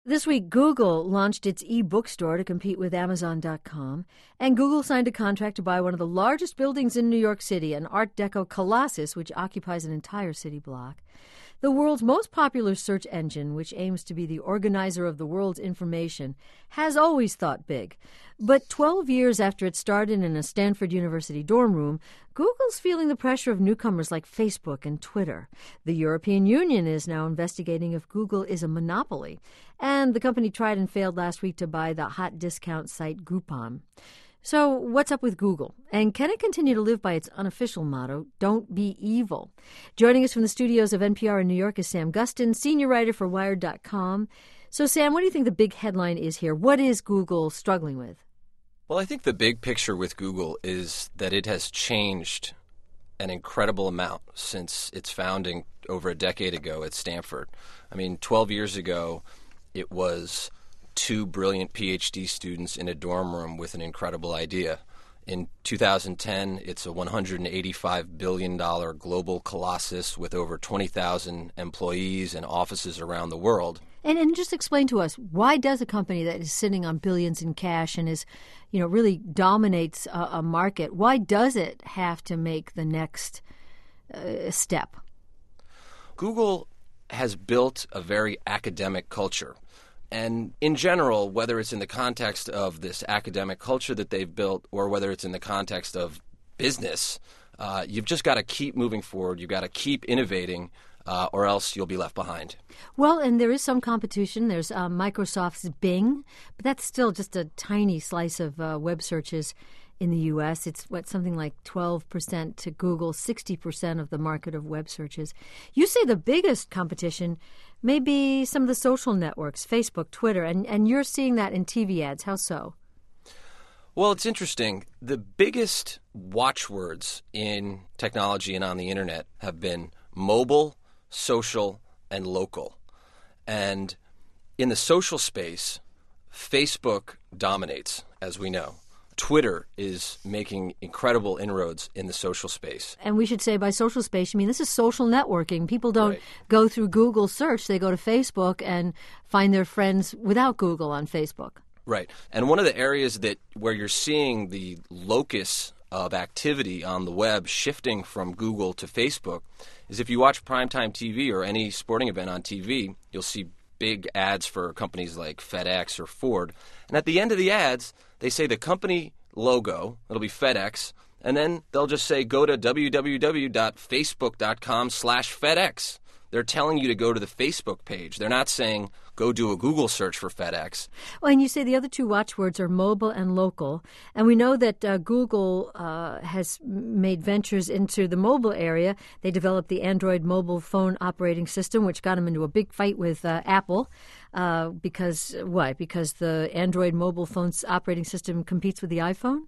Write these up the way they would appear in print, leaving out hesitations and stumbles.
This week, Google launched its e-bookstore to compete with Amazon.com, and Google signed a contract to buy one of the largest buildings in New York City, an Art Deco colossus which occupies an entire city block. The world's most popular search engine, which aims to be the organizer of the world's information, has always thought big. But 12 years after it started in a Stanford University dorm room, Google's feeling the pressure of newcomers like Facebook and Twitter. The European Union is now investigating if Google is a monopoly. And the company tried and failed last week to buy the hot discount site Groupon. So what's up with Google? And can it continue to live by its unofficial motto, don't be evil? Joining us from the studios of NPR in New York is Sam Gustin, senior writer for Wired.com. So, Sam, what do you think the big headline is here? What is Google struggling with? Well, I think the big picture with Google is that it has changed an incredible amount since its founding over a decade ago at Stanford. 12 years ago, it was two brilliant PhD students in a dorm room with an incredible idea. In 2010, it's a $185 billion global colossus with over 20,000 employees and offices around the world. And just explain to us, why does a company that is sitting on billions in cash and is, really dominates a market, why does it have to make the next step? Google has built a very academic culture. And in general, whether it's in the context of this academic culture that they've built or whether it's in the context of business, you've just got to keep moving forward. You've got to keep innovating or else you'll be left behind. Well, and there is some competition. There's Microsoft's Bing, but that's still just a tiny slice of web searches in the U.S. It's something like 12% to Google, 60% of the market of web searches. You say the biggest competition may be some of the social networks, Facebook, Twitter, and you're seeing that in TV ads. How so? Well, it's interesting. The biggest watchwords in technology and on the internet have been mobile, social, and local. And in the social space, Facebook dominates, as we know. Twitter is making incredible inroads in the social space. And we should say by social space, this is social networking. People don't go through Google search. They go to Facebook and find their friends without Google on Facebook. Right. And one of the areas where you're seeing the locus of activity on the web shifting from Google to Facebook is if you watch primetime TV or any sporting event on TV, you'll see big ads for companies like FedEx or Ford. And at the end of the ads, they say the company logo, it'll be FedEx, and then they'll just say go to www.facebook.com/FedEx. They're telling you to go to the Facebook page. They're not saying go do a Google search for FedEx. Well, and you say the other two watchwords are mobile and local. And we know that Google has made ventures into the mobile area. They developed the Android mobile phone operating system, which got them into a big fight with Apple. Because why? Because the Android mobile phone's operating system competes with the iPhone?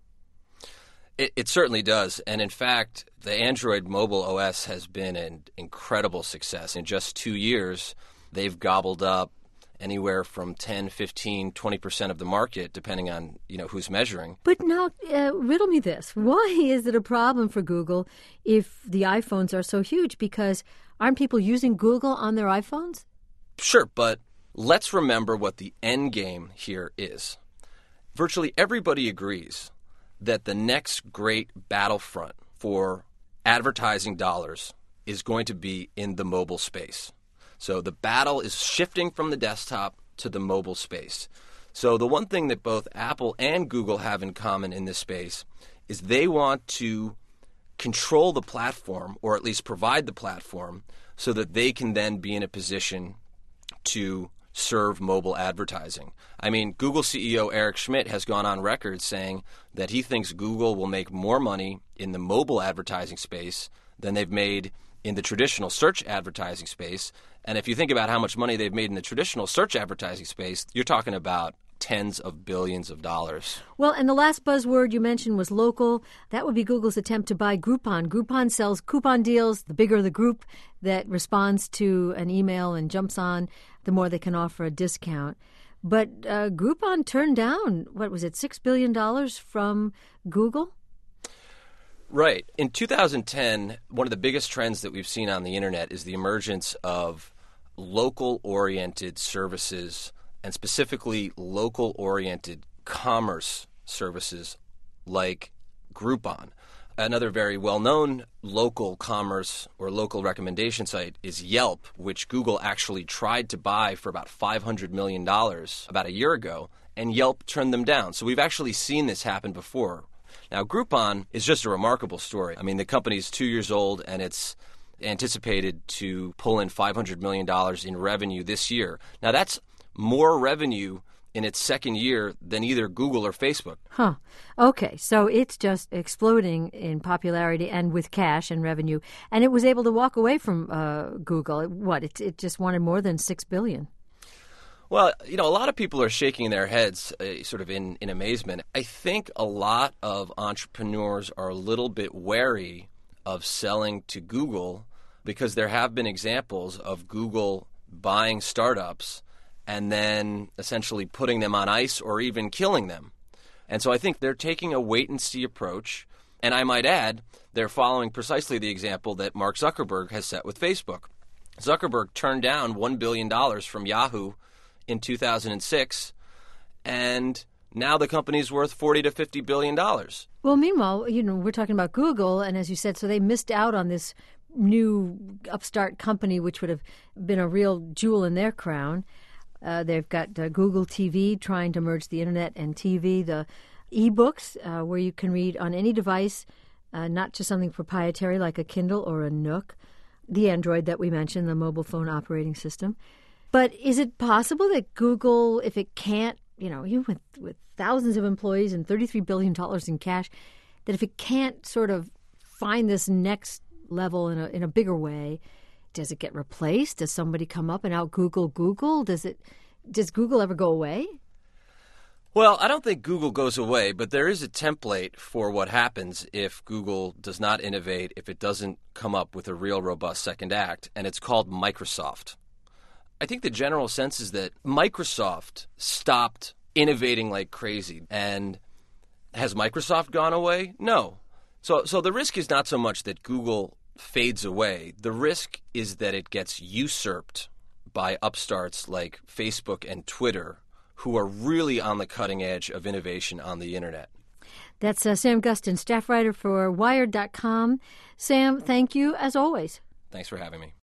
It certainly does. And in fact, the Android mobile OS has been an incredible success. In just 2 years, they've gobbled up anywhere from 10, 15, 20% of the market, depending on who's measuring. But now, riddle me this. Why is it a problem for Google if the iPhones are so huge? Because aren't people using Google on their iPhones? Sure, but let's remember what the end game here is. Virtually everybody agrees that the next great battlefront for advertising dollars is going to be in the mobile space. So the battle is shifting from the desktop to the mobile space. So the one thing that both Apple and Google have in common in this space is they want to control the platform, or at least provide the platform, so that they can then be in a position to serve mobile advertising. Google CEO Eric Schmidt has gone on record saying that he thinks Google will make more money in the mobile advertising space than they've made in the traditional search advertising space. And if you think about how much money they've made in the traditional search advertising space, you're talking about tens of billions of dollars. Well, and the last buzzword you mentioned was local. That would be Google's attempt to buy Groupon. Groupon sells coupon deals. The bigger the group that responds to an email and jumps on, the more they can offer a discount. But Groupon turned down, $6 billion from Google? Right. In 2010, one of the biggest trends that we've seen on the internet is the emergence of local-oriented services and specifically local-oriented commerce services like Groupon. Another very well-known local commerce or local recommendation site is Yelp, which Google actually tried to buy for about $500 million about a year ago, and Yelp turned them down. So we've actually seen this happen before. Now, Groupon is just a remarkable story. I mean, the company's 2 years old, and it's anticipated to pull in $500 million in revenue this year. Now, that's more revenue in its second year than either Google or Facebook. Huh. Okay, so it's just exploding in popularity and with cash and revenue. And it was able to walk away from Google. It just wanted more than $6 billion. Well, a lot of people are shaking their heads sort of in amazement. I think a lot of entrepreneurs are a little bit wary of selling to Google because there have been examples of Google buying startups and then essentially putting them on ice or even killing them. And so I think they're taking a wait-and-see approach. And I might add, they're following precisely the example that Mark Zuckerberg has set with Facebook. Zuckerberg turned down $1 billion from Yahoo in 2006, and now the company's worth $40 to $50 billion. Well, meanwhile, we're talking about Google, and as you said, so they missed out on this new upstart company, which would have been a real jewel in their crown. They've got Google TV trying to merge the internet and TV, the e-books where you can read on any device, not just something proprietary like a Kindle or a Nook, the Android that we mentioned, the mobile phone operating system. But is it possible that Google, if it can't, with thousands of employees and $33 billion in cash, that if it can't sort of find this next level in a bigger way, does it get replaced? Does somebody come up and out-Google Google? Does Google ever go away? Well, I don't think Google goes away, but there is a template for what happens if Google does not innovate, if it doesn't come up with a real robust second act, and it's called Microsoft. I think the general sense is that Microsoft stopped innovating like crazy. And has Microsoft gone away? No. So the risk is not so much that Google fades away. The risk is that it gets usurped by upstarts like Facebook and Twitter, who are really on the cutting edge of innovation on the internet. That's Sam Gustin, staff writer for Wired.com. Sam, thank you as always. Thanks for having me.